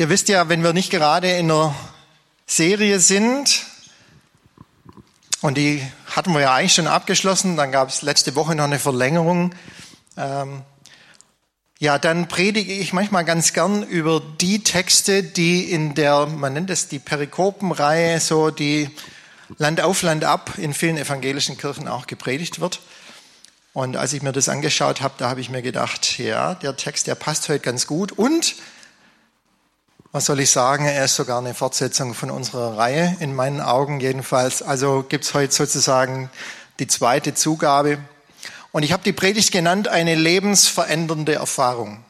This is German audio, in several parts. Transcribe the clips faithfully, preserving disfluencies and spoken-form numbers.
Ihr wisst ja, wenn wir nicht gerade in einer Serie sind, und die hatten wir ja eigentlich schon abgeschlossen, dann gab es letzte Woche noch eine Verlängerung, ähm, ja, dann predige ich manchmal ganz gern über die Texte, die in der, man nennt es die Perikopenreihe, so die Land auf, Land ab in vielen evangelischen Kirchen auch gepredigt wird. Und als ich mir das angeschaut habe, da habe ich mir gedacht, ja, der Text, der passt heute ganz gut. Und, was soll ich sagen, er ist sogar eine Fortsetzung von unserer Reihe, in meinen Augen jedenfalls. Also gibt es heute sozusagen die zweite Zugabe. Und ich habe die Predigt genannt, eine lebensverändernde Erfahrung.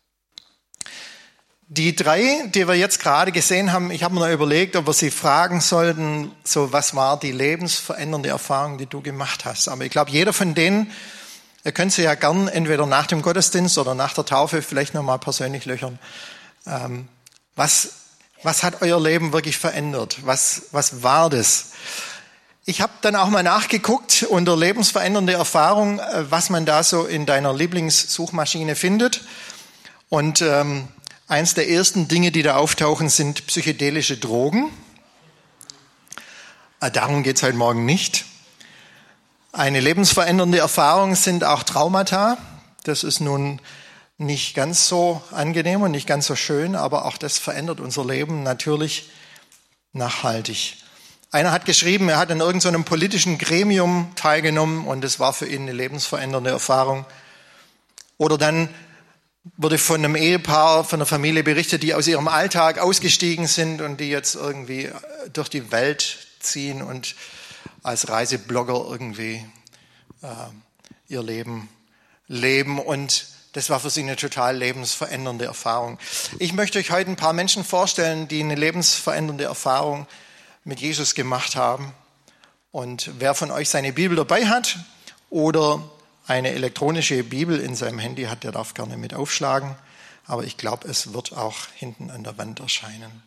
Die drei, die wir jetzt gerade gesehen haben, ich habe mir noch überlegt, ob wir sie fragen sollten, so was war die lebensverändernde Erfahrung, die du gemacht hast. Aber ich glaube, jeder von denen, ihr könnt sie ja gern entweder nach dem Gottesdienst oder nach der Taufe vielleicht nochmal persönlich löchern. Ähm, was, was hat euer Leben wirklich verändert? Was, was war das? Ich habe dann auch mal nachgeguckt unter lebensverändernde Erfahrung, was man da so in deiner Lieblingssuchmaschine findet. Und ähm, eins der ersten Dinge, die da auftauchen, sind psychedelische Drogen. Äh, darum geht es heute Morgen nicht. Eine lebensverändernde Erfahrung sind auch Traumata. Das ist nun nicht ganz so angenehm und nicht ganz so schön, aber auch das verändert unser Leben natürlich nachhaltig. Einer hat geschrieben, er hat in irgendeinem politischen Gremium teilgenommen und es war für ihn eine lebensverändernde Erfahrung. Oder dann wurde von einem Ehepaar, von einer Familie berichtet, die aus ihrem Alltag ausgestiegen sind und die jetzt irgendwie durch die Welt ziehen und als Reiseblogger irgendwie äh, ihr Leben leben. Und das war für sie eine total lebensverändernde Erfahrung. Ich möchte euch heute ein paar Menschen vorstellen, die eine lebensverändernde Erfahrung mit Jesus gemacht haben. Und wer von euch seine Bibel dabei hat oder eine elektronische Bibel in seinem Handy hat, der darf gerne mit aufschlagen. Aber ich glaube, es wird auch hinten an der Wand erscheinen.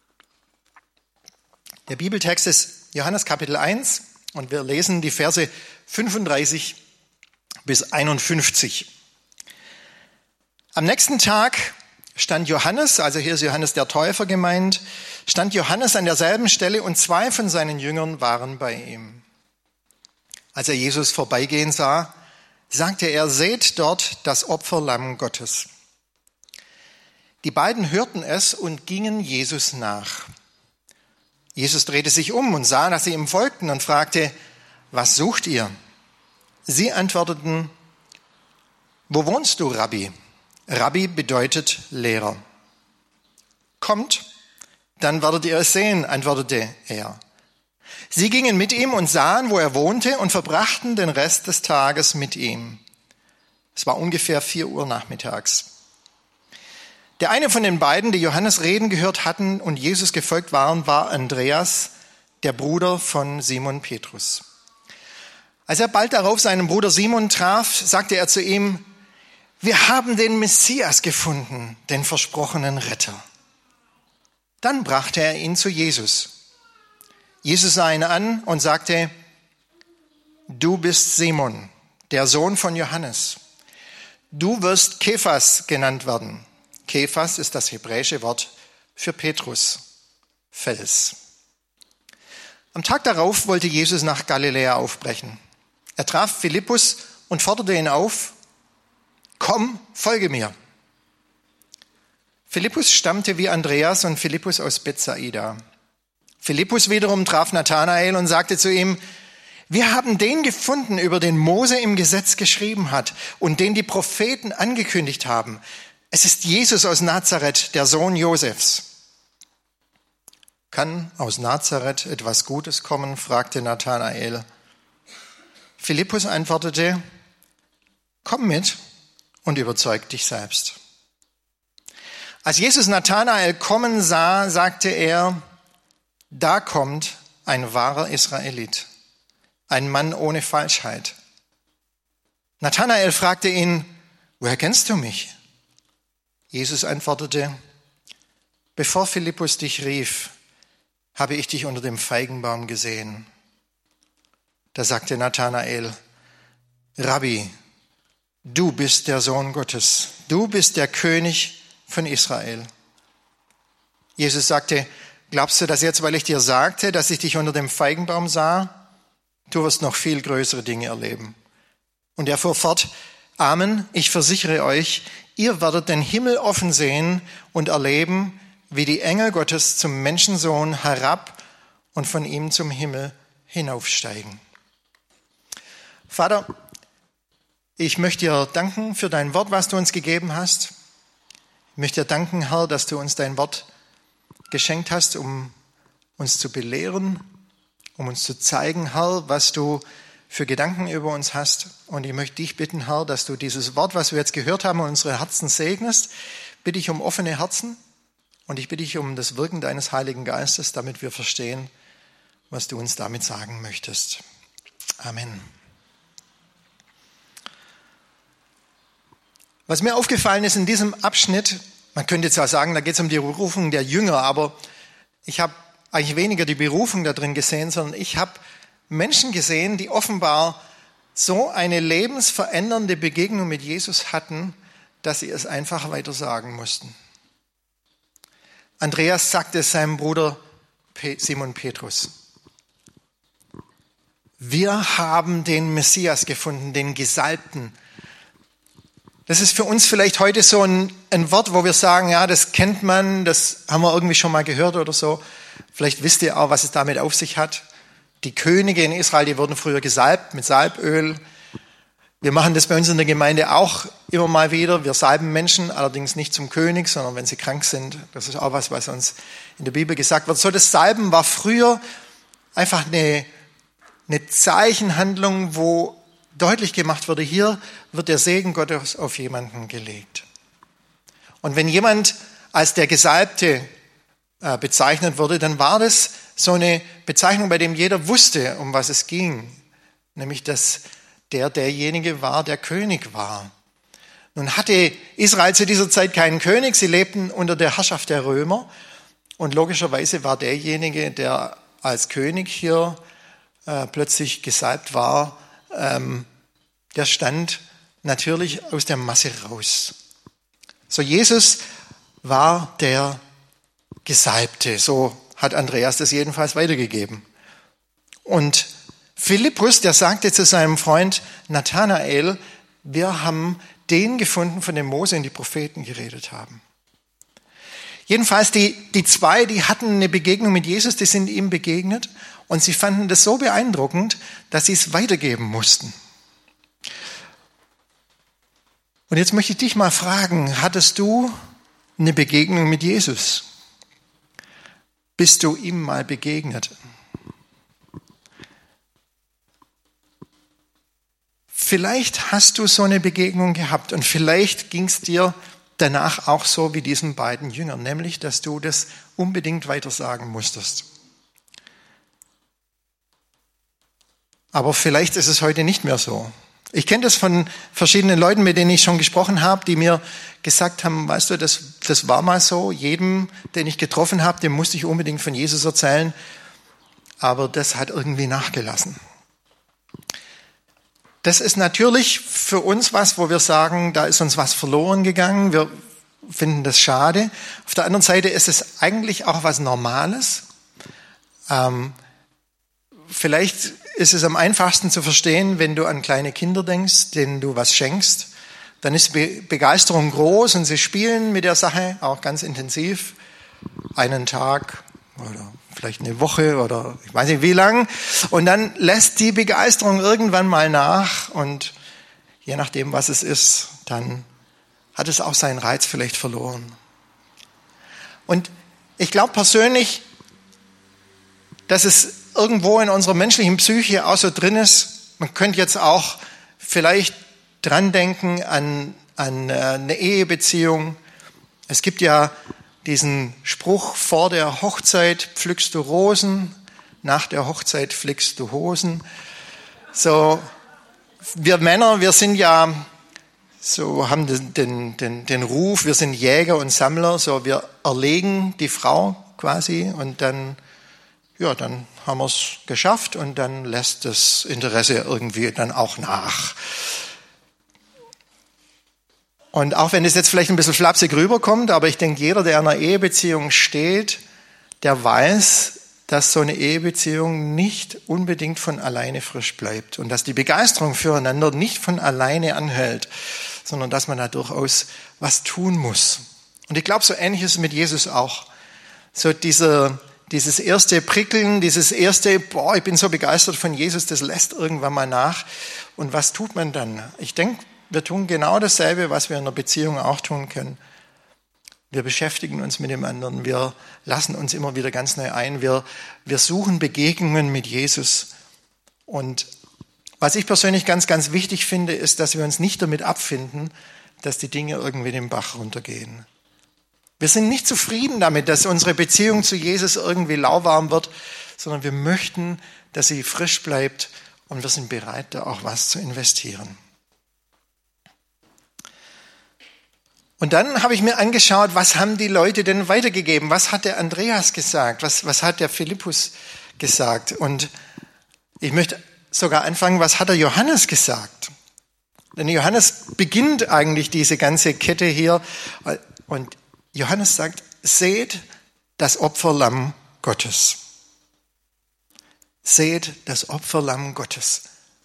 Der Bibeltext ist Johannes Kapitel eins und wir lesen die Verse fünfunddreißig bis einundfünfzig. Am nächsten Tag stand Johannes, also hier ist Johannes der Täufer gemeint, stand Johannes an derselben Stelle und zwei von seinen Jüngern waren bei ihm. Als er Jesus vorbeigehen sah, sagte er, seht dort das Opferlamm Gottes. Die beiden hörten es und gingen Jesus nach. Jesus drehte sich um und sah, dass sie ihm folgten und fragte, was sucht ihr? Sie antworteten, wo wohnst du, Rabbi? Rabbi bedeutet Lehrer. Kommt, dann werdet ihr es sehen, antwortete er. Sie gingen mit ihm und sahen, wo er wohnte und verbrachten den Rest des Tages mit ihm. Es war ungefähr vier Uhr nachmittags. Der eine von den beiden, die Johannes reden gehört hatten und Jesus gefolgt waren, war Andreas, der Bruder von Simon Petrus. Als er bald darauf seinen Bruder Simon traf, sagte er zu ihm, wir haben den Messias gefunden, den versprochenen Retter. Dann brachte er ihn zu Jesus. Jesus sah ihn an und sagte, du bist Simon, der Sohn von Johannes. Du wirst Kephas genannt werden. Kephas ist das hebräische Wort für Petrus, Fels. Am Tag darauf wollte Jesus nach Galiläa aufbrechen. Er traf Philippus und forderte ihn auf, komm, folge mir. Philippus stammte wie Andreas und Philippus aus Bethsaida. Philippus wiederum traf Nathanael und sagte zu ihm, wir haben den gefunden, über den Mose im Gesetz geschrieben hat und den die Propheten angekündigt haben. Es ist Jesus aus Nazareth, der Sohn Josefs. Kann aus Nazareth etwas Gutes kommen? Fragte Nathanael. Philippus antwortete, komm mit und überzeug dich selbst. Als Jesus Nathanael kommen sah, sagte er, da kommt ein wahrer Israelit, ein Mann ohne Falschheit. Nathanael fragte ihn, woher kennst du mich? Jesus antwortete, bevor Philippus dich rief, habe ich dich unter dem Feigenbaum gesehen. Da sagte Nathanael, Rabbi, du bist der Sohn Gottes, du bist der König von Israel. Jesus sagte, glaubst du das jetzt, weil ich dir sagte, dass ich dich unter dem Feigenbaum sah? Du wirst noch viel größere Dinge erleben. Und er fuhr fort, Amen, ich versichere euch, ihr werdet den Himmel offen sehen und erleben, wie die Engel Gottes zum Menschensohn herab und von ihm zum Himmel hinaufsteigen. Vater, ich möchte dir danken für dein Wort, was du uns gegeben hast. Ich möchte dir danken, Herr, dass du uns dein Wort geschenkt hast, um uns zu belehren, um uns zu zeigen, Herr, was du für Gedanken über uns hast. Und ich möchte dich bitten, Herr, dass du dieses Wort, was wir jetzt gehört haben, unsere Herzen segnest. Bitte ich um offene Herzen und ich bitte dich um das Wirken deines Heiligen Geistes, damit wir verstehen, was du uns damit sagen möchtest. Amen. Was mir aufgefallen ist in diesem Abschnitt, man könnte jetzt auch sagen, da geht es um die Berufung der Jünger, aber ich habe eigentlich weniger die Berufung da drin gesehen, sondern ich habe Menschen gesehen, die offenbar so eine lebensverändernde Begegnung mit Jesus hatten, dass sie es einfach weiter sagen mussten. Andreas sagte es seinem Bruder Simon Petrus. Wir haben den Messias gefunden, den Gesalbten. Das ist für uns vielleicht heute so ein, ein Wort, wo wir sagen, ja, das kennt man, das haben wir irgendwie schon mal gehört oder so. Vielleicht wisst ihr auch, was es damit auf sich hat. Die Könige in Israel, die wurden früher gesalbt mit Salböl. Wir machen das bei uns in der Gemeinde auch immer mal wieder. Wir salben Menschen, allerdings nicht zum König, sondern wenn sie krank sind. Das ist auch was, was uns in der Bibel gesagt wird. So, das Salben war früher einfach eine, eine Zeichenhandlung, wo deutlich gemacht wurde, hier wird der Segen Gottes auf jemanden gelegt. Und wenn jemand als der Gesalbte äh, bezeichnet wurde, dann war das so eine Bezeichnung, bei dem jeder wusste, um was es ging. Nämlich, dass der derjenige war, der König war. Nun hatte Israel zu dieser Zeit keinen König, sie lebten unter der Herrschaft der Römer. Und logischerweise war derjenige, der als König hier äh, plötzlich gesalbt war, ähm, der stand natürlich aus der Masse raus. So, Jesus war der Gesalbte, so hat Andreas das jedenfalls weitergegeben. Und Philippus, der sagte zu seinem Freund Nathanael, wir haben den gefunden, von dem Mose und die Propheten geredet haben. Jedenfalls die, die zwei, die hatten eine Begegnung mit Jesus, die sind ihm begegnet und sie fanden das so beeindruckend, dass sie es weitergeben mussten. Und jetzt möchte ich dich mal fragen, hattest du eine Begegnung mit Jesus? Bist du ihm mal begegnet? Vielleicht hast du so eine Begegnung gehabt und vielleicht ging es dir danach auch so wie diesen beiden Jüngern, nämlich, dass du das unbedingt weiter sagen musstest. Aber vielleicht ist es heute nicht mehr so. Ich kenne das von verschiedenen Leuten, mit denen ich schon gesprochen habe, die mir gesagt haben, weißt du, das, das war mal so, jedem, den ich getroffen habe, dem musste ich unbedingt von Jesus erzählen, aber das hat irgendwie nachgelassen. Das ist natürlich für uns was, wo wir sagen, da ist uns was verloren gegangen, wir finden das schade. Auf der anderen Seite ist es eigentlich auch was Normales. Ähm, vielleicht ist es am einfachsten zu verstehen, wenn du an kleine Kinder denkst, denen du was schenkst. Dann ist Be- Begeisterung groß und sie spielen mit der Sache auch ganz intensiv. Einen Tag oder vielleicht eine Woche oder ich weiß nicht wie lang. Und dann lässt die Begeisterung irgendwann mal nach und je nachdem, was es ist, dann hat es auch seinen Reiz vielleicht verloren. Und ich glaube persönlich, dass es irgendwo in unserer menschlichen Psyche auch so drin ist. Man könnte jetzt auch vielleicht dran denken an, an eine Ehebeziehung. Es gibt ja diesen Spruch, vor der Hochzeit pflückst du Rosen, nach der Hochzeit flickst du Hosen. So, wir Männer, wir sind ja, so haben den, den, den, den Ruf, wir sind Jäger und Sammler, so wir erlegen die Frau quasi und dann, ja, dann haben wir es geschafft und dann lässt das Interesse irgendwie dann auch nach. Und auch wenn es jetzt vielleicht ein bisschen flapsig rüberkommt, aber ich denke, jeder, der in einer Ehebeziehung steht, der weiß, dass so eine Ehebeziehung nicht unbedingt von alleine frisch bleibt und dass die Begeisterung füreinander nicht von alleine anhält, sondern dass man da durchaus was tun muss. Und ich glaube, so ähnlich ist es mit Jesus auch. So dieser, dieses erste Prickeln, dieses erste, boah, ich bin so begeistert von Jesus, das lässt irgendwann mal nach. Und was tut man dann? Ich denke, wir tun genau dasselbe, was wir in einer Beziehung auch tun können. Wir beschäftigen uns mit dem anderen, wir lassen uns immer wieder ganz neu ein, wir, wir suchen Begegnungen mit Jesus. Und was ich persönlich ganz, ganz wichtig finde, ist, dass wir uns nicht damit abfinden, dass die Dinge irgendwie den Bach runtergehen. Wir sind nicht zufrieden damit, dass unsere Beziehung zu Jesus irgendwie lauwarm wird, sondern wir möchten, dass sie frisch bleibt und wir sind bereit, da auch was zu investieren. Und dann habe ich mir angeschaut, was haben die Leute denn weitergegeben? Was hat der Andreas gesagt? Was, was hat der Philippus gesagt? Und ich möchte sogar anfangen, was hat der Johannes gesagt? Denn Johannes beginnt eigentlich diese ganze Kette hier. Und Johannes sagt, seht das Opferlamm Gottes. Seht das Opferlamm Gottes.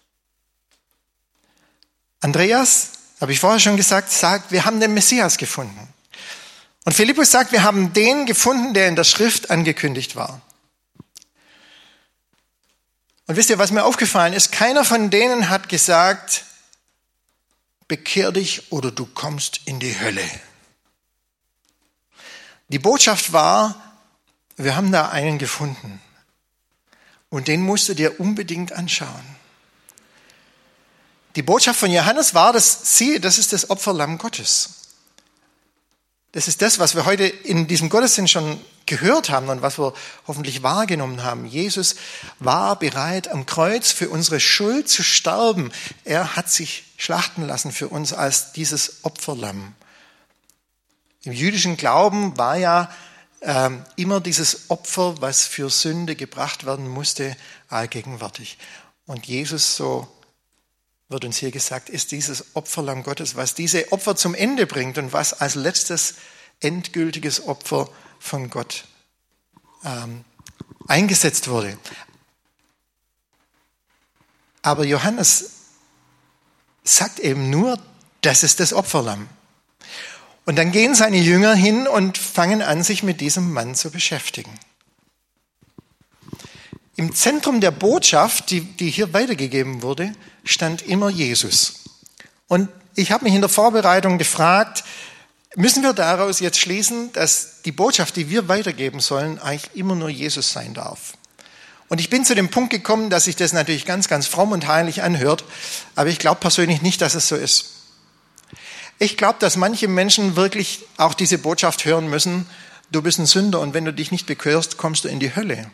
Andreas, habe ich vorher schon gesagt, sagt, wir haben den Messias gefunden. Und Philippus sagt, wir haben den gefunden, der in der Schrift angekündigt war. Und wisst ihr, was mir aufgefallen ist? Keiner von denen hat gesagt, bekehr dich oder du kommst in die Hölle. Die Botschaft war, wir haben da einen gefunden. Und den musst du dir unbedingt anschauen. Die Botschaft von Johannes war, dass siehe, das ist das Opferlamm Gottes. Das ist das, was wir heute in diesem Gottesdienst schon gehört haben und was wir hoffentlich wahrgenommen haben. Jesus war bereit, am Kreuz für unsere Schuld zu sterben. Er hat sich schlachten lassen für uns als dieses Opferlamm. Im jüdischen Glauben war ja äh, immer dieses Opfer, was für Sünde gebracht werden musste, allgegenwärtig. Und Jesus, so wird uns hier gesagt, ist dieses Opferlamm Gottes, was diese Opfer zum Ende bringt und was als letztes endgültiges Opfer von Gott ähm, eingesetzt wurde. Aber Johannes sagt eben nur, das ist das Opferlamm. Und dann gehen seine Jünger hin und fangen an, sich mit diesem Mann zu beschäftigen. Im Zentrum der Botschaft, die, die hier weitergegeben wurde, stand immer Jesus. Und ich habe mich in der Vorbereitung gefragt, müssen wir daraus jetzt schließen, dass die Botschaft, die wir weitergeben sollen, eigentlich immer nur Jesus sein darf? Und ich bin zu dem Punkt gekommen, dass sich das natürlich ganz, ganz fromm und heilig anhört, aber ich glaube persönlich nicht, dass es so ist. Ich glaube, dass manche Menschen wirklich auch diese Botschaft hören müssen, du bist ein Sünder und wenn du dich nicht bekehrst, kommst du in die Hölle.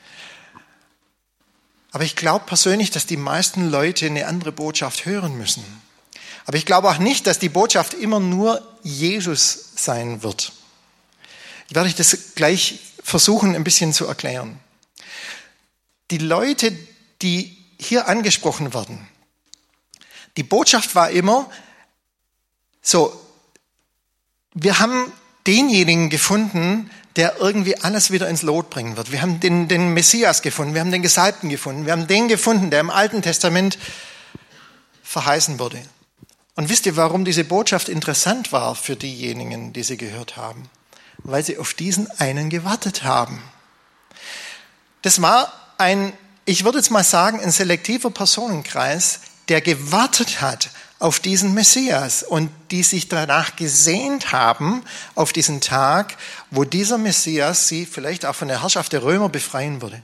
Aber ich glaube persönlich, dass die meisten Leute eine andere Botschaft hören müssen. Aber ich glaube auch nicht, dass die Botschaft immer nur Jesus sein wird. Ich werde euch das gleich versuchen, ein bisschen zu erklären. Die Leute, die hier angesprochen werden, die Botschaft war immer so, wir haben denjenigen gefunden, der irgendwie alles wieder ins Lot bringen wird. Wir haben den, den Messias gefunden, wir haben den Gesalbten gefunden, wir haben den gefunden, der im Alten Testament verheißen wurde. Und wisst ihr, warum diese Botschaft interessant war für diejenigen, die sie gehört haben? Weil sie auf diesen einen gewartet haben. Das war ein, ich würde jetzt mal sagen, ein selektiver Personenkreis, der gewartet hat auf diesen Messias und die sich danach gesehnt haben, auf diesen Tag, wo dieser Messias sie vielleicht auch von der Herrschaft der Römer befreien würde.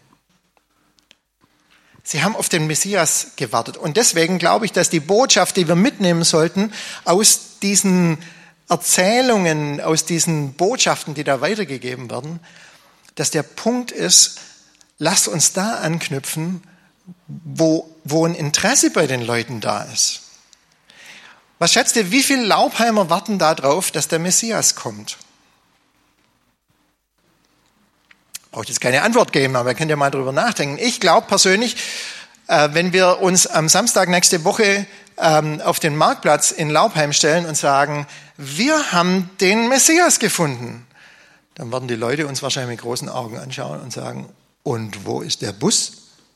Sie haben auf den Messias gewartet. Und deswegen glaube ich, dass die Botschaft, die wir mitnehmen sollten, aus diesen Erzählungen, aus diesen Botschaften, die da weitergegeben werden, dass der Punkt ist, lasst uns da anknüpfen, wo, wo ein Interesse bei den Leuten da ist. Was schätzt ihr, wie viele Laubheimer warten darauf, dass der Messias kommt? Braucht jetzt keine Antwort geben, aber ihr könnt ja mal drüber nachdenken. Ich glaube persönlich, wenn wir uns am Samstag nächste Woche auf den Marktplatz in Laubheim stellen und sagen, wir haben den Messias gefunden. Dann werden die Leute uns wahrscheinlich mit großen Augen anschauen und sagen, und wo ist der Bus?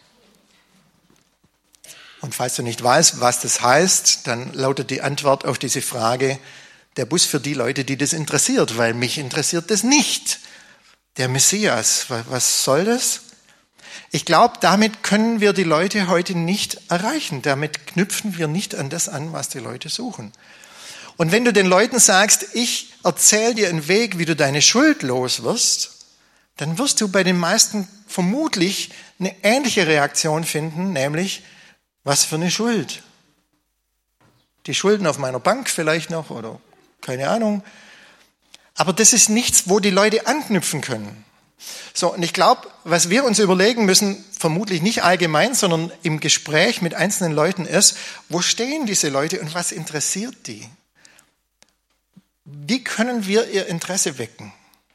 Und falls du nicht weißt, was das heißt, dann lautet die Antwort auf diese Frage, der Bus für die Leute, die das interessiert, weil mich interessiert das nicht. Der Messias, was soll das? Ich glaube, damit können wir die Leute heute nicht erreichen. Damit knüpfen wir nicht an das an, was die Leute suchen. Und wenn du den Leuten sagst, ich erzähle dir einen Weg, wie du deine Schuld los wirst, dann wirst du bei den meisten vermutlich eine ähnliche Reaktion finden, nämlich, was für eine Schuld? Die Schulden auf meiner Bank vielleicht noch oder keine Ahnung. Aber das ist nichts, wo die Leute anknüpfen können. So, und ich glaube, was wir uns überlegen müssen, vermutlich nicht allgemein, sondern im Gespräch mit einzelnen Leuten ist, wo stehen diese Leute und was interessiert die? Wie können wir ihr Interesse wecken?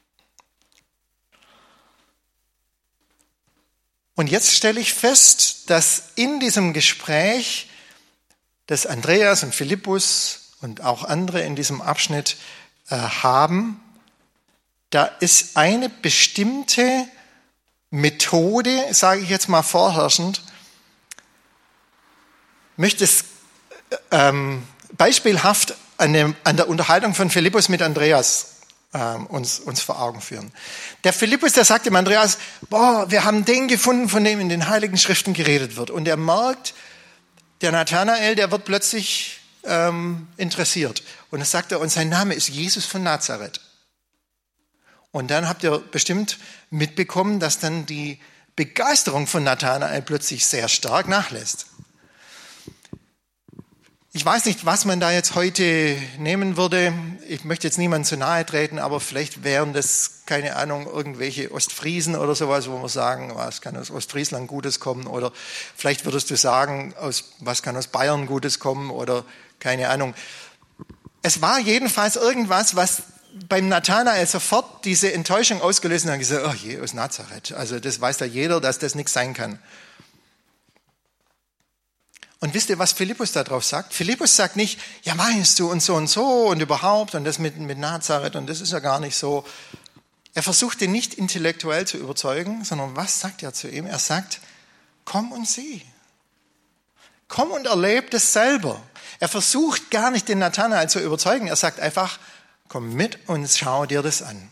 Und jetzt stelle ich fest, dass in diesem Gespräch, das Andreas und Philippus und auch andere in diesem Abschnitt äh, haben, da ist eine bestimmte Methode, sage ich jetzt mal vorherrschend, möchte es ähm, beispielhaft an, dem, an der Unterhaltung von Philippus mit Andreas ähm, uns, uns vor Augen führen. Der Philippus, der sagt dem Andreas, boah, wir haben den gefunden, von dem in den Heiligen Schriften geredet wird. Und er merkt, der Nathanael, der wird plötzlich ähm, interessiert. Und das sagt er, und sein Name ist Jesus von Nazareth. Und dann habt ihr bestimmt mitbekommen, dass dann die Begeisterung von Nathanael plötzlich sehr stark nachlässt. Ich weiß nicht, was man da jetzt heute nehmen würde. Ich möchte jetzt niemandem zu nahe treten, aber vielleicht wären das, keine Ahnung, irgendwelche Ostfriesen oder sowas, wo wir sagen, was kann aus Ostfriesland Gutes kommen? Oder vielleicht würdest du sagen, aus, was kann aus Bayern Gutes kommen? Oder keine Ahnung. Es war jedenfalls irgendwas, was beim Nathanael sofort diese Enttäuschung ausgelöst hat und gesagt, oh je, aus Nazareth. Also das weiß ja jeder, dass das nichts sein kann. Und wisst ihr, was Philippus darauf sagt? Philippus sagt nicht, ja meinst du und so und so und überhaupt und das mit, mit Nazareth und das ist ja gar nicht so. Er versucht ihn nicht intellektuell zu überzeugen, sondern was sagt er zu ihm? Er sagt, komm und sieh. Komm und erleb das selber. Er versucht gar nicht den Nathanael zu überzeugen. Er sagt einfach, komm mit und schau dir das an.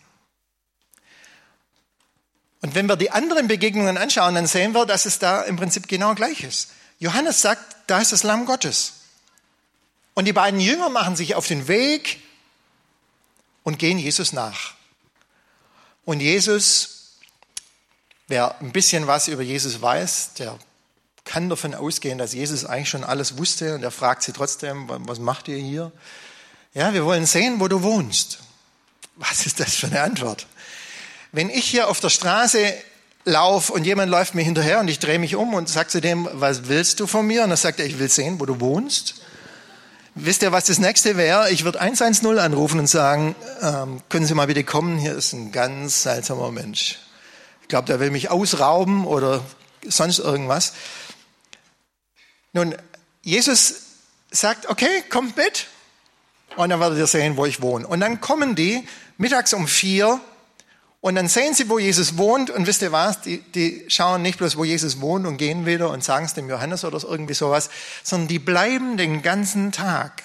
Und wenn wir die anderen Begegnungen anschauen, dann sehen wir, dass es da im Prinzip genau gleich ist. Johannes sagt, da ist das Lamm Gottes. Und die beiden Jünger machen sich auf den Weg und gehen Jesus nach. Und Jesus, wer ein bisschen was über Jesus weiß, der kann davon ausgehen, dass Jesus eigentlich schon alles wusste und er fragt sie trotzdem, was macht ihr hier? Ja, wir wollen sehen, wo du wohnst. Was ist das für eine Antwort? Wenn ich hier auf der Straße laufe und jemand läuft mir hinterher und ich drehe mich um und sage zu dem, was willst du von mir? Und dann sagt er, ich will sehen, wo du wohnst. Wisst ihr, was das nächste wäre? Ich würde eins eins null anrufen und sagen, ähm, können Sie mal bitte kommen, hier ist ein ganz seltsamer Mensch. Ich glaube, der will mich ausrauben oder sonst irgendwas. Nun, Jesus sagt, okay, kommt mit und dann werdet ihr sehen, wo ich wohne. Und dann kommen die mittags um vier und dann sehen sie, wo Jesus wohnt und wisst ihr was, die, die schauen nicht bloß, wo Jesus wohnt und gehen wieder und sagen es dem Johannes oder irgendwie sowas, sondern die bleiben den ganzen Tag.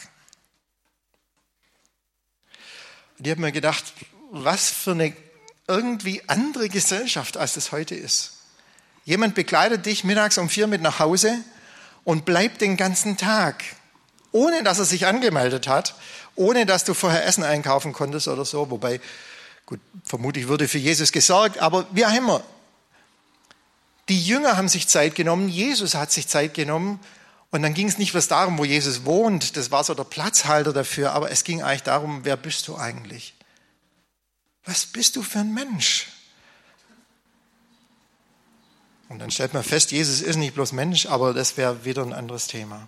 Und ich habe mir gedacht, was für eine irgendwie andere Gesellschaft, als das heute ist. Jemand begleitet dich mittags um vier mit nach Hause und bleibt den ganzen Tag, ohne dass er sich angemeldet hat, ohne dass du vorher Essen einkaufen konntest oder so, wobei, gut, vermutlich wurde für Jesus gesorgt, aber wie auch immer. Die Jünger haben sich Zeit genommen, Jesus hat sich Zeit genommen und dann ging es nicht bloß darum, wo Jesus wohnt, das war so der Platzhalter dafür, aber es ging eigentlich darum, wer bist du eigentlich? Was bist du für ein Mensch? Und dann stellt man fest, Jesus ist nicht bloß Mensch, aber das wäre wieder ein anderes Thema.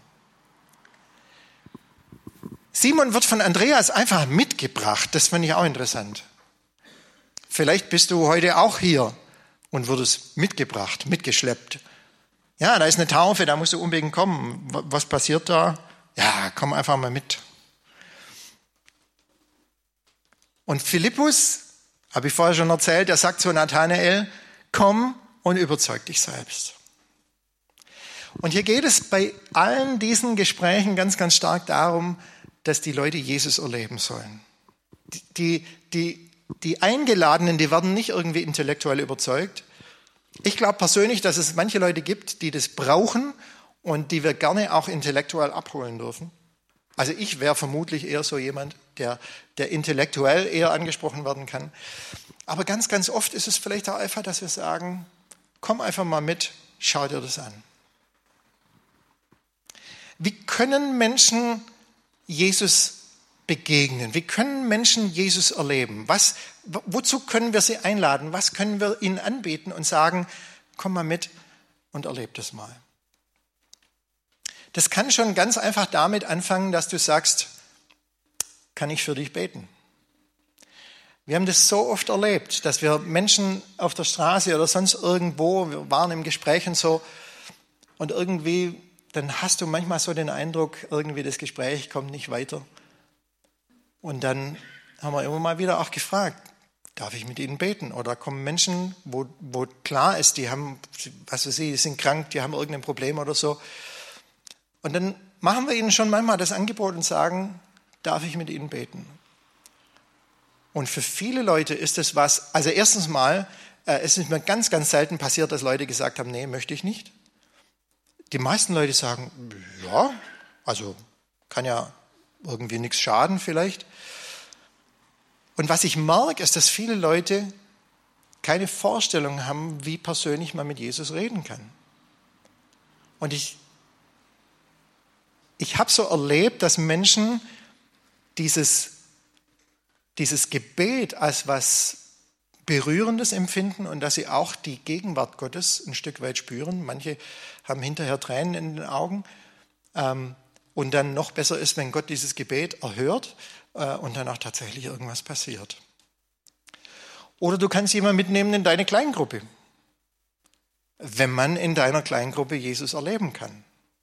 Simon wird von Andreas einfach mitgebracht, das fand ich auch interessant. Vielleicht bist du heute auch hier und wurdest mitgebracht, mitgeschleppt. Ja, da ist eine Taufe, da musst du unbedingt kommen. Was passiert da? Ja, komm einfach mal mit. Und Philippus, habe ich vorher schon erzählt, der sagt zu Nathanael, komm und überzeug dich selbst. Und hier geht es bei allen diesen Gesprächen ganz, ganz stark darum, dass die Leute Jesus erleben sollen. Die, die, die Eingeladenen, die werden nicht irgendwie intellektuell überzeugt. Ich glaube persönlich, dass es manche Leute gibt, die das brauchen und die wir gerne auch intellektuell abholen dürfen. Also ich wäre vermutlich eher so jemand, der, der intellektuell eher angesprochen werden kann. Aber ganz, ganz oft ist es vielleicht auch einfach, dass wir sagen, komm einfach mal mit, schau dir das an. Wie können Menschen Jesus begegnen? Wie können Menschen Jesus erleben? Was, wozu können wir sie einladen? Was können wir ihnen anbieten und sagen, komm mal mit und erleb das mal? Das kann schon ganz einfach damit anfangen, dass du sagst, kann ich für dich beten? Wir haben das so oft erlebt, dass wir Menschen auf der Straße oder sonst irgendwo, wir waren im Gespräch und so, und irgendwie, dann hast du manchmal so den Eindruck, irgendwie das Gespräch kommt nicht weiter. Und dann haben wir immer mal wieder auch gefragt, darf ich mit ihnen beten? Oder kommen Menschen, wo, wo klar ist, die haben, was weiß ich, die sind krank, die haben irgendein Problem oder so. Und dann machen wir ihnen schon manchmal das Angebot und sagen, darf ich mit ihnen beten? Und für viele Leute ist das was, also erstens mal, äh, es ist mir ganz, ganz selten passiert, dass Leute gesagt haben, nee, möchte ich nicht. Die meisten Leute sagen, ja, also kann ja irgendwie nichts schaden vielleicht. Und was ich merke, ist, dass viele Leute keine Vorstellung haben, wie persönlich man mit Jesus reden kann. Und ich, ich habe so erlebt, dass Menschen dieses, dieses Gebet als was Berührendes empfinden und dass sie auch die Gegenwart Gottes ein Stück weit spüren. Manche haben hinterher Tränen in den Augen. Und dann noch besser ist, wenn Gott dieses Gebet erhört und dann auch tatsächlich irgendwas passiert. Oder du kannst jemanden mitnehmen in deine Kleingruppe, wenn man in deiner Kleingruppe Jesus erleben kann.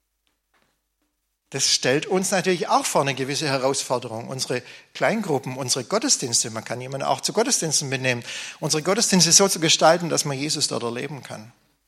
Das stellt uns natürlich auch vor eine gewisse Herausforderung. Unsere Kleingruppen, unsere Gottesdienste, man kann jemanden auch zu Gottesdiensten mitnehmen, unsere Gottesdienste so zu gestalten, dass man Jesus dort erleben kann.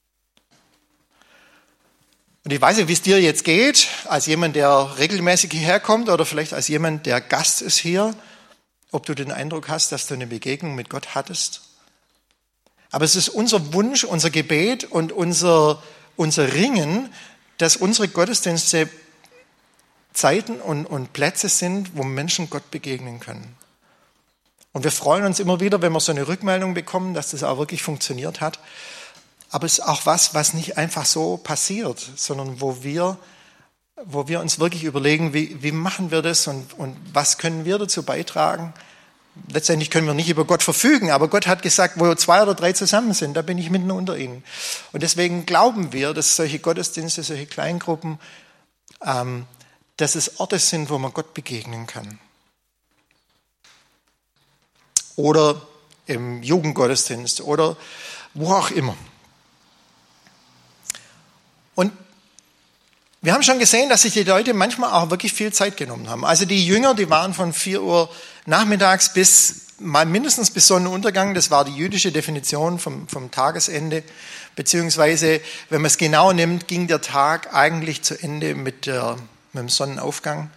Und ich weiß nicht, wie es dir jetzt geht, als jemand, der regelmäßig hierher kommt oder vielleicht als jemand, der Gast ist hier, ob du den Eindruck hast, dass du eine Begegnung mit Gott hattest. Aber es ist unser Wunsch, unser Gebet und unser, unser Ringen, dass unsere Gottesdienste Zeiten und, und Plätze sind, wo Menschen Gott begegnen können. Und wir freuen uns immer wieder, wenn wir so eine Rückmeldung bekommen, dass das auch wirklich funktioniert hat. Aber es ist auch was, was nicht einfach so passiert, sondern wo wir, wo wir uns wirklich überlegen, wie, wie machen wir das und, und was können wir dazu beitragen. Letztendlich können wir nicht über Gott verfügen, aber Gott hat gesagt, wo zwei oder drei zusammen sind, da bin ich mitten unter ihnen. Und deswegen glauben wir, dass solche Gottesdienste, solche Kleingruppen, ähm, dass es Orte sind, wo man Gott begegnen kann. Oder im Jugendgottesdienst oder wo auch immer. Und wir haben schon gesehen, dass sich die Leute manchmal auch wirklich viel Zeit genommen haben. Also die Jünger, die waren von vier Uhr nachmittags bis mal mindestens bis Sonnenuntergang. Das war die jüdische Definition vom, vom Tagesende. Beziehungsweise, wenn man es genau nimmt, ging der Tag eigentlich zu Ende mit der mit dem Sonnenaufgang.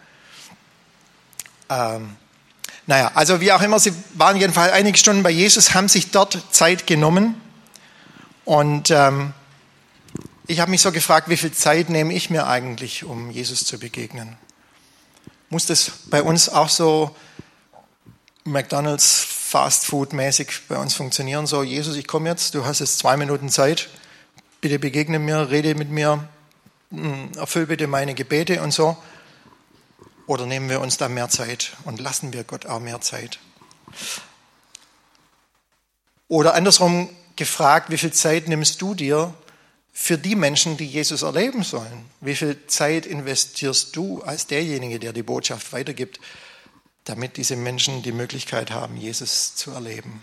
Ähm, naja, also wie auch immer, sie waren jedenfalls einige Stunden bei Jesus, haben sich dort Zeit genommen. Und ähm, ich habe mich so gefragt, wie viel Zeit nehme ich mir eigentlich, um Jesus zu begegnen? Muss das bei uns auch so McDonald's Fast-Food-mäßig bei uns funktionieren? So, Jesus, ich komme jetzt, du hast jetzt zwei Minuten Zeit, bitte begegne mir, rede mit mir, erfüll bitte meine Gebete und so. Oder nehmen wir uns da mehr Zeit und lassen wir Gott auch mehr Zeit? Oder andersrum gefragt, wie viel Zeit nimmst du dir für die Menschen, die Jesus erleben sollen? Wie viel Zeit investierst du als derjenige, der die Botschaft weitergibt, damit diese Menschen die Möglichkeit haben, Jesus zu erleben?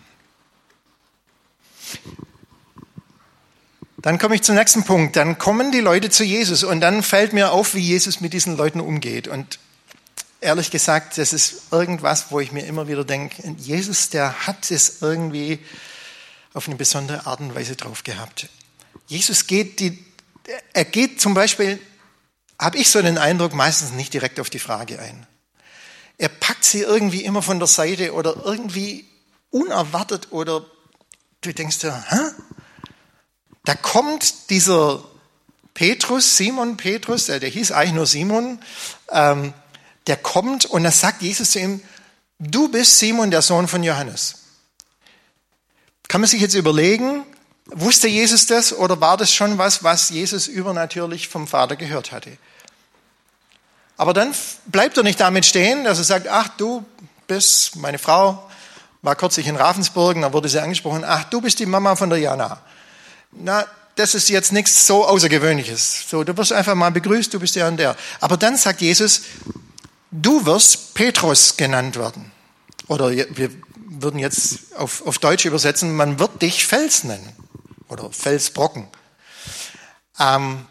Dann komme ich zum nächsten Punkt. Dann kommen die Leute zu Jesus und dann fällt mir auf, wie Jesus mit diesen Leuten umgeht. Und ehrlich gesagt, das ist irgendwas, wo ich mir immer wieder denke, Jesus, der hat es irgendwie auf eine besondere Art und Weise drauf gehabt. Jesus geht, die, er geht zum Beispiel, habe ich so den Eindruck, meistens nicht direkt auf die Frage ein. Er packt sie irgendwie immer von der Seite oder irgendwie unerwartet oder du denkst dir, hä? Da kommt dieser Petrus, Simon Petrus, der, der hieß eigentlich nur Simon, ähm, der kommt und da sagt Jesus zu ihm, du bist Simon, der Sohn von Johannes. Kann man sich jetzt überlegen, wusste Jesus das oder war das schon was, was Jesus übernatürlich vom Vater gehört hatte? Aber dann bleibt er nicht damit stehen, dass er sagt, ach du bist, meine Frau war kürzlich in Ravensburg, da wurde sie angesprochen, ach du bist die Mama von der Jana. Na, das ist jetzt nichts so Außergewöhnliches. So, du wirst einfach mal begrüßt, du bist der und der. Aber dann sagt Jesus, du wirst Petrus genannt werden. Oder wir würden jetzt auf, auf Deutsch übersetzen, man wird dich Fels nennen. Oder Felsbrocken. Ähm,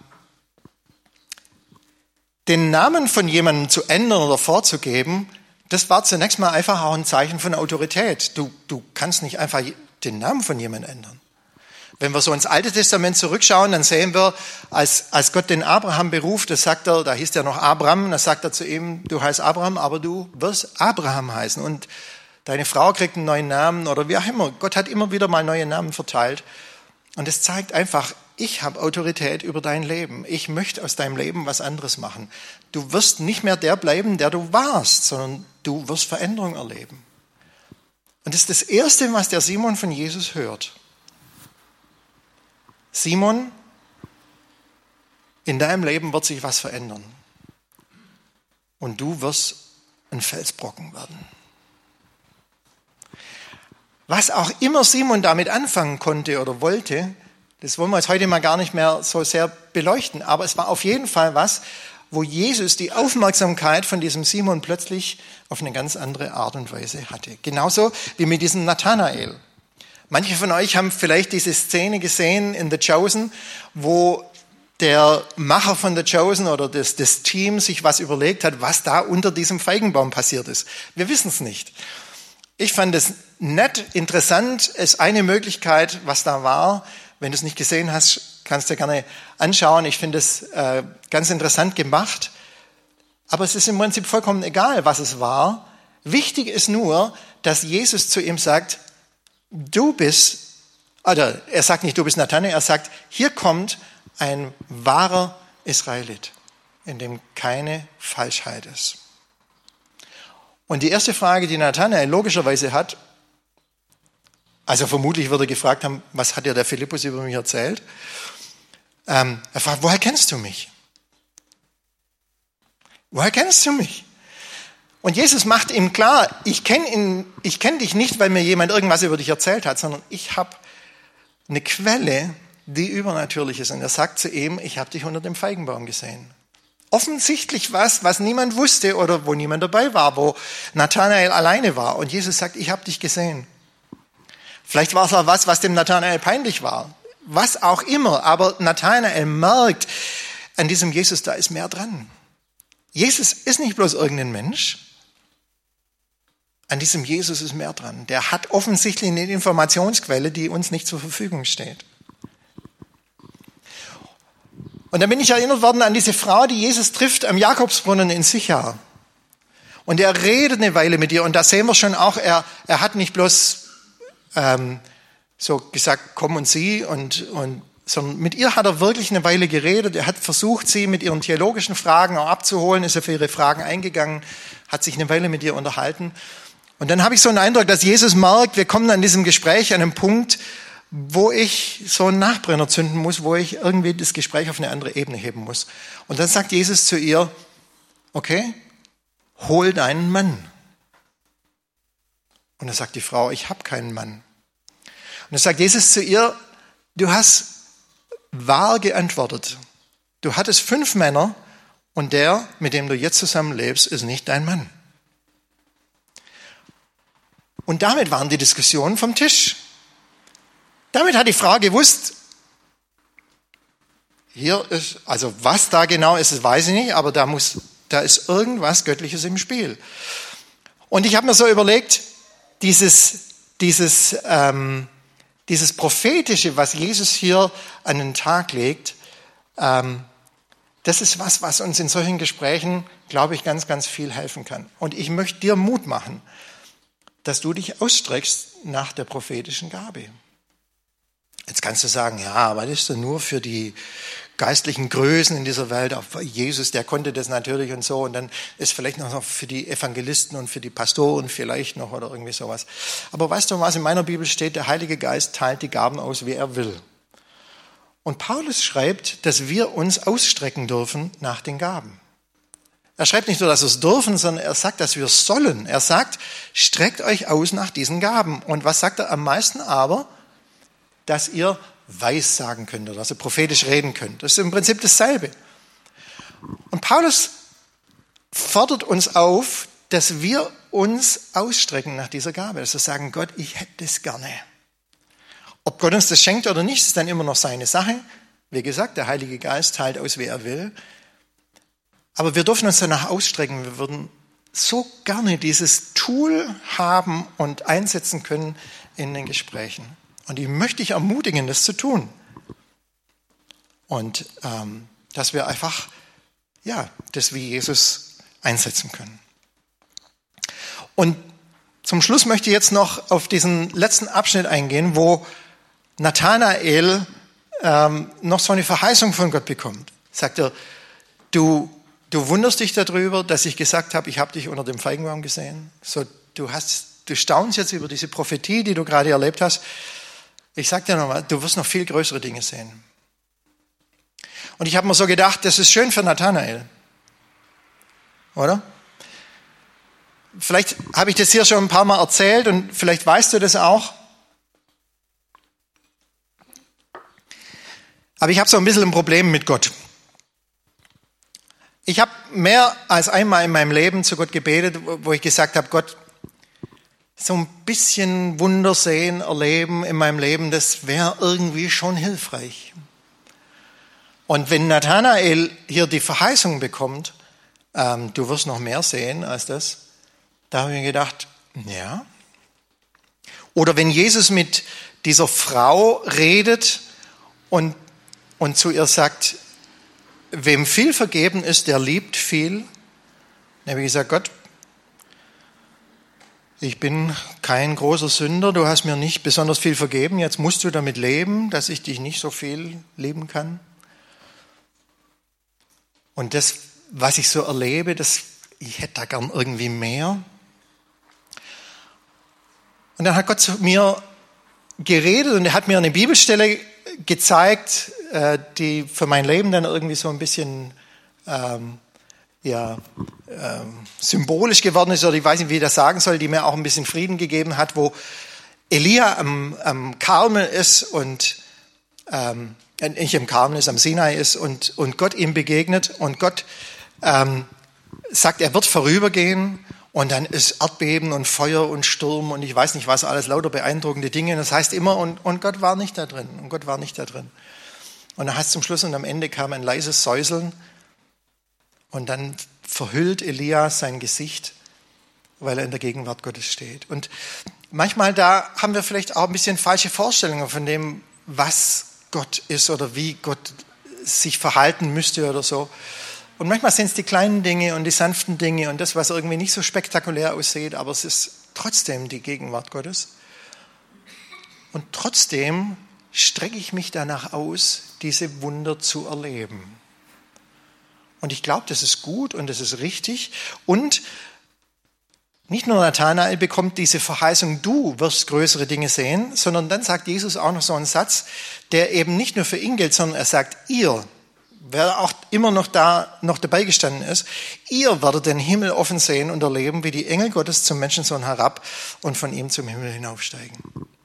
den Namen von jemandem zu ändern oder vorzugeben, das war zunächst mal einfach auch ein Zeichen von Autorität. Du, du kannst nicht einfach den Namen von jemandem ändern. Wenn wir so ins Alte Testament zurückschauen, dann sehen wir, als, als Gott den Abraham beruft, das sagt er, da hieß der noch Abram, da sagt er zu ihm, du heißt Abraham, aber du wirst Abraham heißen und deine Frau kriegt einen neuen Namen oder wie auch immer. Gott hat immer wieder mal neue Namen verteilt und es zeigt einfach, ich habe Autorität über dein Leben. Ich möchte aus deinem Leben was anderes machen. Du wirst nicht mehr der bleiben, der du warst, sondern du wirst Veränderung erleben. Und das ist das Erste, was der Simon von Jesus hört. Simon, in deinem Leben wird sich was verändern. Und du wirst ein Felsbrocken werden. Was auch immer Simon damit anfangen konnte oder wollte, das wollen wir jetzt heute mal gar nicht mehr so sehr beleuchten. Aber es war auf jeden Fall was, wo Jesus die Aufmerksamkeit von diesem Simon plötzlich auf eine ganz andere Art und Weise hatte. Genauso wie mit diesem Nathanael. Manche von euch haben vielleicht diese Szene gesehen in The Chosen, wo der Macher von The Chosen oder das, das Team sich was überlegt hat, was da unter diesem Feigenbaum passiert ist. Wir wissen es nicht. Ich fand es nett, interessant, es ist eine Möglichkeit, was da war. Wenn du es nicht gesehen hast, kannst du dir gerne anschauen. Ich finde es äh, ganz interessant gemacht. Aber es ist im Prinzip vollkommen egal, was es war. Wichtig ist nur, dass Jesus zu ihm sagt, du bist, oder er sagt nicht, du bist Nathanael, er sagt, hier kommt ein wahrer Israelit, in dem keine Falschheit ist. Und die erste Frage, die Nathanael logischerweise hat, also vermutlich wird er gefragt haben, was hat dir der Philippus über mich erzählt? Ähm, er fragt, woher kennst du mich? Woher kennst du mich? Und Jesus macht ihm klar, ich kenne ich kenn dich nicht, weil mir jemand irgendwas über dich erzählt hat, sondern ich habe eine Quelle, die übernatürlich ist. Und er sagt zu ihm, ich habe dich unter dem Feigenbaum gesehen. Offensichtlich was, was niemand wusste oder wo niemand dabei war, wo Nathanael alleine war. Und Jesus sagt, ich habe dich gesehen. Vielleicht war es auch was, was dem Nathanael peinlich war. Was auch immer. Aber Nathanael merkt, an diesem Jesus, da ist mehr dran. Jesus ist nicht bloß irgendein Mensch. An diesem Jesus ist mehr dran. Der hat offensichtlich eine Informationsquelle, die uns nicht zur Verfügung steht. Und dann bin ich erinnert worden an diese Frau, die Jesus trifft am Jakobsbrunnen in Sichar. Und er redet eine Weile mit ihr. Und da sehen wir schon auch, er, er hat nicht bloß ähm, so gesagt, komm und sieh, und, und, sondern mit ihr hat er wirklich eine Weile geredet. Er hat versucht, sie mit ihren theologischen Fragen auch abzuholen, ist auf ihre Fragen eingegangen, hat sich eine Weile mit ihr unterhalten. Und dann habe ich so einen Eindruck, dass Jesus merkt, wir kommen an diesem Gespräch an einen Punkt, wo ich so einen Nachbrenner zünden muss, wo ich irgendwie das Gespräch auf eine andere Ebene heben muss. Und dann sagt Jesus zu ihr, okay, hol deinen Mann. Und dann sagt die Frau, ich habe keinen Mann. Und dann sagt Jesus zu ihr, du hast wahr geantwortet. Du hattest fünf Männer und der, mit dem du jetzt zusammenlebst, ist nicht dein Mann. Und damit waren die Diskussionen vom Tisch. Damit hat die Frau gewusst, hier ist, also was da genau ist, das weiß ich nicht, aber da muss Da ist irgendwas Göttliches im Spiel. Und ich habe mir so überlegt, dieses, dieses, ähm, dieses Prophetische, was Jesus hier an den Tag legt, ähm, das ist was, was uns in solchen Gesprächen, glaube ich, ganz, ganz viel helfen kann. Und ich möchte dir Mut machen, dass du dich ausstreckst nach der prophetischen Gabe. Jetzt kannst du sagen, ja, aber das ist doch nur für die geistlichen Größen in dieser Welt. Auch Jesus, der konnte das natürlich und so. Und dann ist vielleicht noch für die Evangelisten und für die Pastoren vielleicht noch oder irgendwie sowas. Aber weißt du, was in meiner Bibel steht? Der Heilige Geist teilt die Gaben aus, wie er will. Und Paulus schreibt, dass wir uns ausstrecken dürfen nach den Gaben. Er schreibt nicht nur, dass wir es dürfen, sondern er sagt, dass wir es sollen. Er sagt, streckt euch aus nach diesen Gaben. Und was sagt er am meisten aber? Dass ihr weissagen könnt oder dass ihr prophetisch reden könnt. Das ist im Prinzip dasselbe. Und Paulus fordert uns auf, dass wir uns ausstrecken nach dieser Gabe. Dass wir sagen, Gott, ich hätte das gerne. Ob Gott uns das schenkt oder nicht, ist dann immer noch seine Sache. Wie gesagt, der Heilige Geist teilt aus, wie er will. Aber wir dürfen uns danach ausstrecken. Wir würden so gerne dieses Tool haben und einsetzen können in den Gesprächen. Und ich möchte dich ermutigen, das zu tun. Und ähm, dass wir einfach, ja, das wie Jesus einsetzen können. Und zum Schluss möchte ich jetzt noch auf diesen letzten Abschnitt eingehen, wo Nathanael ähm, noch so eine Verheißung von Gott bekommt. Sagt er, du, du wunderst dich darüber, dass ich gesagt habe, ich habe dich unter dem Feigenbaum gesehen. So, du hast, du staunst jetzt über diese Prophetie, die du gerade erlebt hast. Ich sage dir nochmal, du wirst noch viel größere Dinge sehen. Und ich habe mir so gedacht, das ist schön für Nathanael. Oder? Vielleicht habe ich das hier schon ein paar Mal erzählt und vielleicht weißt du das auch. Aber ich habe so ein bisschen ein Problem mit Gott. Ich habe mehr als einmal in meinem Leben zu Gott gebetet, wo ich gesagt habe, Gott, so ein bisschen Wunder sehen, erleben in meinem Leben, das wäre irgendwie schon hilfreich. Und wenn Nathanael hier die Verheißung bekommt, ähm, du wirst noch mehr sehen als das, da habe ich mir gedacht, ja. Oder wenn Jesus mit dieser Frau redet und, und zu ihr sagt, wem viel vergeben ist, der liebt viel, dann habe ich gesagt, Gott, ich bin kein großer Sünder, du hast mir nicht besonders viel vergeben, jetzt musst du damit leben, dass ich dich nicht so viel lieben kann. Und das, was ich so erlebe, das, ich hätte da gern irgendwie mehr. Und dann hat Gott zu mir geredet und er hat mir eine Bibelstelle gezeigt, die für mein Leben dann irgendwie so ein bisschen ähm, ja, ähm, symbolisch geworden ist, oder ich weiß nicht, wie ich das sagen soll, die mir auch ein bisschen Frieden gegeben hat, wo Elia am, am Karmel ist und ähm, nicht im Karmel ist, am Sinai ist und, und Gott ihm begegnet und Gott ähm, sagt, er wird vorübergehen und dann ist Erdbeben und Feuer und Sturm und ich weiß nicht was, alles lauter beeindruckende Dinge. Das heißt immer, und, und Gott war nicht da drin und Gott war nicht da drin. Und dann heißt es zum Schluss und am Ende kam ein leises Säuseln und dann verhüllt Elia sein Gesicht, weil er in der Gegenwart Gottes steht. Und manchmal da haben wir vielleicht auch ein bisschen falsche Vorstellungen von dem, was Gott ist oder wie Gott sich verhalten müsste oder so. Und manchmal sind es die kleinen Dinge und die sanften Dinge und das, was irgendwie nicht so spektakulär aussieht, aber es ist trotzdem die Gegenwart Gottes. Und trotzdem strecke ich mich danach aus, diese Wunder zu erleben. Und ich glaube, das ist gut und das ist richtig. Und nicht nur Nathanael bekommt diese Verheißung, du wirst größere Dinge sehen, sondern dann sagt Jesus auch noch so einen Satz, der eben nicht nur für ihn gilt, sondern er sagt, ihr, wer auch immer noch da noch dabei gestanden ist, ihr werdet den Himmel offen sehen und erleben, wie die Engel Gottes zum Menschensohn herab und von ihm zum Himmel hinaufsteigen.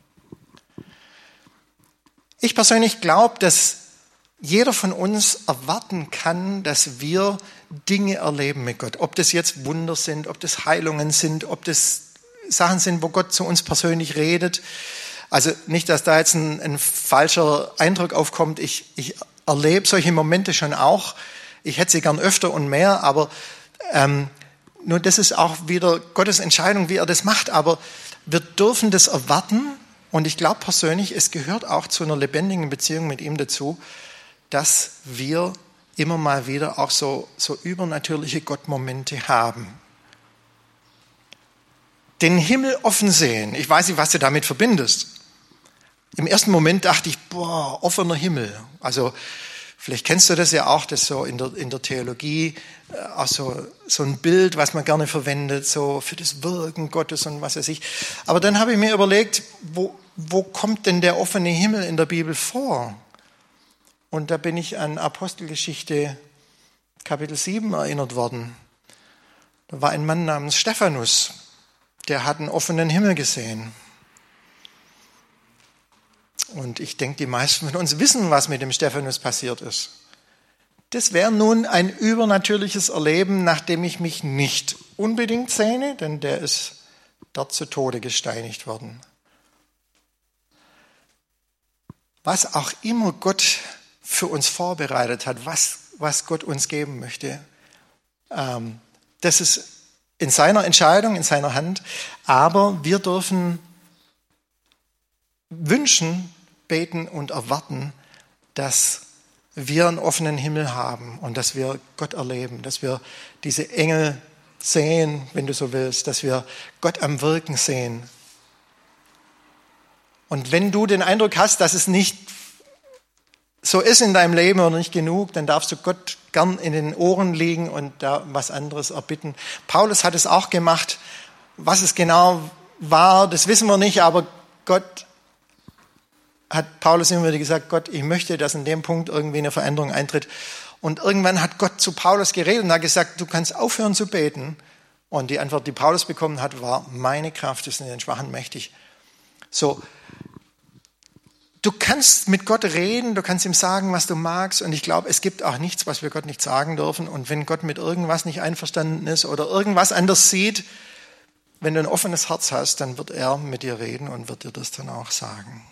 Ich persönlich glaube, dass jeder von uns erwarten kann, dass wir Dinge erleben mit Gott. Ob das jetzt Wunder sind, ob das Heilungen sind, ob das Sachen sind, wo Gott zu uns persönlich redet. Also nicht, dass da jetzt ein, ein falscher Eindruck aufkommt. Ich, ich erlebe solche Momente schon auch. Ich hätte sie gern öfter und mehr, aber Ähm, nun, das ist auch wieder Gottes Entscheidung, wie er das macht, aber wir dürfen das erwarten und ich glaube persönlich, es gehört auch zu einer lebendigen Beziehung mit ihm dazu, dass wir immer mal wieder auch so, so übernatürliche Gottmomente haben. Den Himmel offen sehen, ich weiß nicht, was du damit verbindest. Im ersten Moment dachte ich, boah, offener Himmel. Also vielleicht kennst du das ja auch, das so in der, in der Theologie, äh, auch so, so ein Bild, was man gerne verwendet, so für das Wirken Gottes und was weiß ich. Aber dann habe ich mir überlegt, wo, wo kommt denn der offene Himmel in der Bibel vor? Und da bin ich an Apostelgeschichte Kapitel sieben erinnert worden. Da war ein Mann namens Stephanus, der hat einen offenen Himmel gesehen. Und ich denke, die meisten von uns wissen, was mit dem Stephanus passiert ist. Das wäre nun ein übernatürliches Erleben, nach dem ich mich nicht unbedingt sehne, denn der ist dort zu Tode gesteinigt worden. Was auch immer Gott für uns vorbereitet hat, was, was Gott uns geben möchte, ähm, das ist in seiner Entscheidung, in seiner Hand. Aber wir dürfen wünschen, beten und erwarten, dass wir einen offenen Himmel haben und dass wir Gott erleben, dass wir diese Engel sehen, wenn du so willst, dass wir Gott am Wirken sehen. Und wenn du den Eindruck hast, dass es nicht so ist in deinem Leben oder nicht genug, dann darfst du Gott gern in den Ohren liegen und da was anderes erbitten. Paulus hat es auch gemacht. Was es genau war, das wissen wir nicht, aber Gott hat Paulus immer wieder gesagt, Gott, ich möchte, dass in dem Punkt irgendwie eine Veränderung eintritt. Und irgendwann hat Gott zu Paulus geredet und hat gesagt, du kannst aufhören zu beten. Und die Antwort, die Paulus bekommen hat, war, meine Kraft ist in den Schwachen mächtig. So, du kannst mit Gott reden, du kannst ihm sagen, was du magst. Und ich glaube, es gibt auch nichts, was wir Gott nicht sagen dürfen. Und wenn Gott mit irgendwas nicht einverstanden ist oder irgendwas anders sieht, wenn du ein offenes Herz hast, dann wird er mit dir reden und wird dir das dann auch sagen.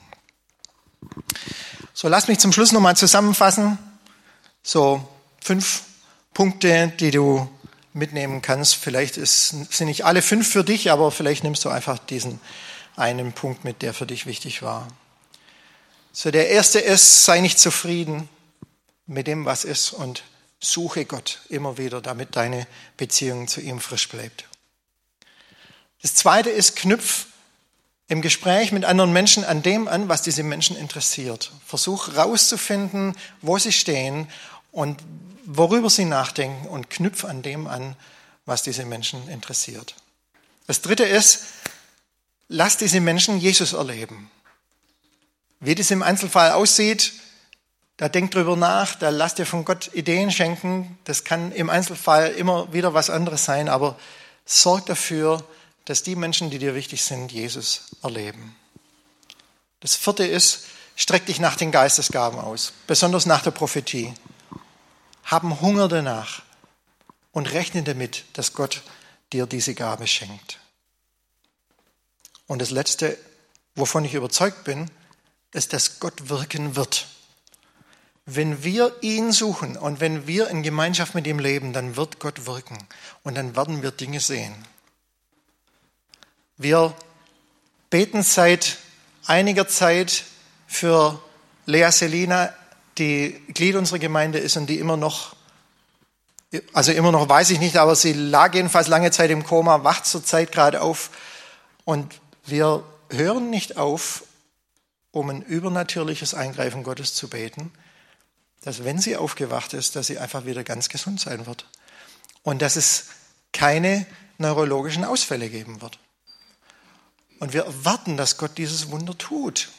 So, lass mich zum Schluss nochmal zusammenfassen. So fünf Punkte, die du mitnehmen kannst. Vielleicht ist, sind nicht alle fünf für dich, aber vielleicht nimmst du einfach diesen einen Punkt mit, der für dich wichtig war. So, der erste ist, sei nicht zufrieden mit dem, was ist und suche Gott immer wieder, damit deine Beziehung zu ihm frisch bleibt. Das zweite ist, knüpf im Gespräch mit anderen Menschen an dem an, was diese Menschen interessiert. Versuch rauszufinden, wo sie stehen und worüber sie nachdenken und knüpf an dem an, was diese Menschen interessiert. Das dritte ist, lass diese Menschen Jesus erleben. Wie das im Einzelfall aussieht, da denk drüber nach, da lass dir von Gott Ideen schenken. Das kann im Einzelfall immer wieder was anderes sein, aber sorg dafür, dass die Menschen, die dir wichtig sind, Jesus erleben. Das vierte ist, streck dich nach den Geistesgaben aus, besonders nach der Prophetie. Haben Hunger danach und rechne damit, dass Gott dir diese Gabe schenkt. Und das letzte, wovon ich überzeugt bin, ist, dass Gott wirken wird. Wenn wir ihn suchen und wenn wir in Gemeinschaft mit ihm leben, dann wird Gott wirken und dann werden wir Dinge sehen. Wir beten seit einiger Zeit für Lea Selina, die Glied unserer Gemeinde ist und die immer noch, also immer noch weiß ich nicht, aber sie lag jedenfalls lange Zeit im Koma, wacht zurzeit gerade auf und wir hören nicht auf, um ein übernatürliches Eingreifen Gottes zu beten, dass wenn sie aufgewacht ist, dass sie einfach wieder ganz gesund sein wird und dass es keine neurologischen Ausfälle geben wird. Und wir erwarten, dass Gott dieses Wunder tut.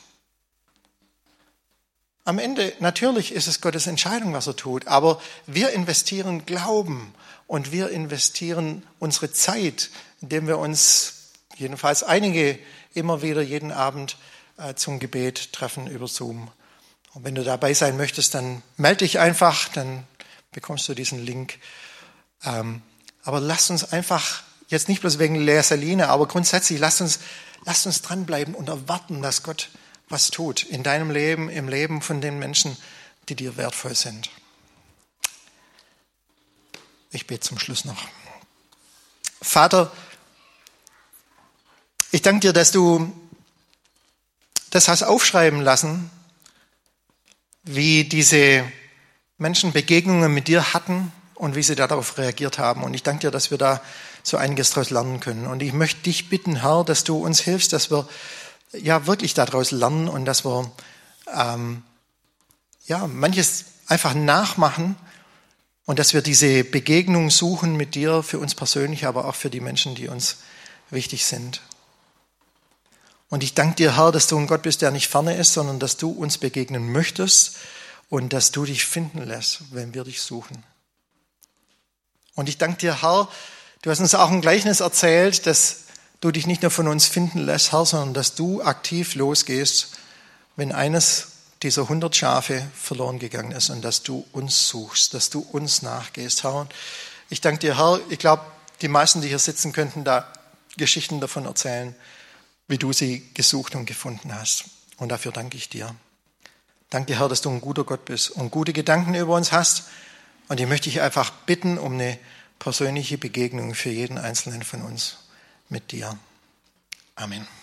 Am Ende, natürlich ist es Gottes Entscheidung, was er tut, aber wir investieren Glauben und wir investieren unsere Zeit, indem wir uns, jedenfalls einige, immer wieder jeden Abend äh, zum Gebet treffen über Zoom. Und wenn du dabei sein möchtest, dann melde dich einfach, dann bekommst du diesen Link. Ähm, aber lasst uns einfach, jetzt nicht bloß wegen Lea Selina, aber grundsätzlich, lasst uns Lasst uns dranbleiben und erwarten, dass Gott was tut in deinem Leben, im Leben von den Menschen, die dir wertvoll sind. Ich bete zum Schluss noch. Vater, ich danke dir, dass du das hast aufschreiben lassen, wie diese Menschen Begegnungen mit dir hatten und wie sie darauf reagiert haben. Und ich danke dir, dass wir da so einiges daraus lernen können. Und ich möchte dich bitten, Herr, dass du uns hilfst, dass wir ja wirklich daraus lernen und dass wir ähm, ja manches einfach nachmachen und dass wir diese Begegnung suchen mit dir für uns persönlich, aber auch für die Menschen, die uns wichtig sind. Und ich danke dir, Herr, dass du ein Gott bist, der nicht ferne ist, sondern dass du uns begegnen möchtest und dass du dich finden lässt, wenn wir dich suchen. Und ich danke dir, Herr, du hast uns auch ein Gleichnis erzählt, dass du dich nicht nur von uns finden lässt, Herr, sondern dass du aktiv losgehst, wenn eines dieser hundert Schafe verloren gegangen ist und dass du uns suchst, dass du uns nachgehst, Herr. Und ich danke dir, Herr, ich glaube, die meisten, die hier sitzen, könnten da Geschichten davon erzählen, wie du sie gesucht und gefunden hast. Und dafür danke ich dir. Danke dir, Herr, dass du ein guter Gott bist und gute Gedanken über uns hast. Und ich möchte dich einfach bitten um eine persönliche Begegnung für jeden Einzelnen von uns mit dir. Amen.